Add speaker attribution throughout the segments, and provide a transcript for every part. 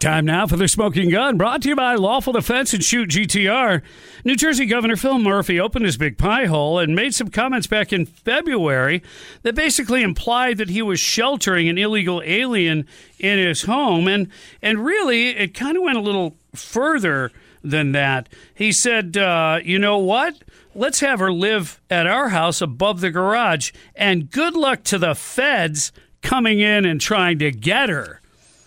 Speaker 1: Time now for the Smoking Gun, brought to you by Lawful Defense and Shoot GTR. New Jersey Governor Phil Murphy opened his big pie hole and made some comments back in February that basically implied that he was sheltering an illegal alien in his home. And really, it kind of went a little further than that. He said, you know what? Let's have her live at our house above the garage, and good luck to the feds coming in and trying to get her.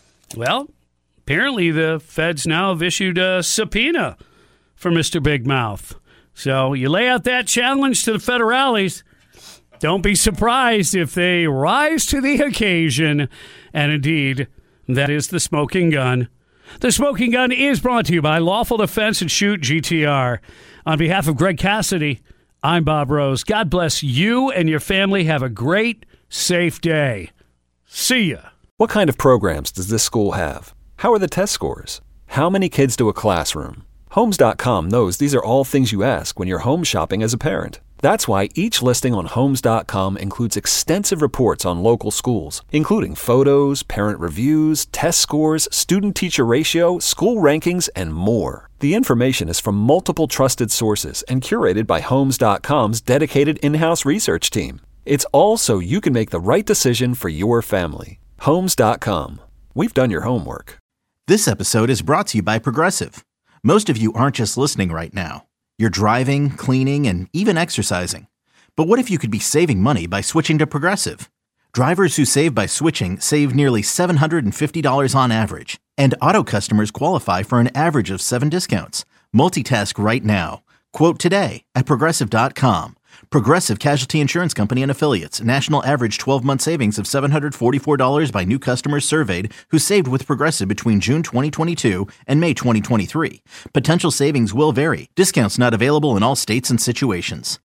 Speaker 1: Well, apparently the feds now have issued a subpoena for Mr. Big Mouth. So you lay out that challenge to the federales. Don't be surprised if they rise to the occasion. And indeed, that is the Smoking Gun. The Smoking Gun is brought to you by Lawful Defense and Shoot GTR. On behalf of Greg Cassidy, I'm Bob Rose. God bless you and your family. Have a great, safe day. See ya.
Speaker 2: What kind of programs does this school have? How are the test scores? How many kids do a classroom? Homes.com knows these are all things you ask when you're home shopping as a parent. That's why each listing on Homes.com includes extensive reports on local schools, including photos, parent reviews, test scores, student-teacher ratio, school rankings, and more. The information is from multiple trusted sources and curated by Homes.com's dedicated in-house research team. It's all so you can make the right decision for your family. Homes.com. We've done your homework.
Speaker 3: This episode is brought to you by Progressive. Most of you aren't just listening right now. You're driving, cleaning, and even exercising. But what if you could be saving money by switching to Progressive? Drivers who save by switching save nearly $750 on average. And auto customers qualify for an average of 7 discounts. Multitask right now. Quote today at Progressive.com. Progressive Casualty Insurance Company and Affiliates. National average 12-month savings of $744 by new customers surveyed who saved with Progressive between June 2022 and May 2023. Potential savings will vary. Discounts not available in all states and situations.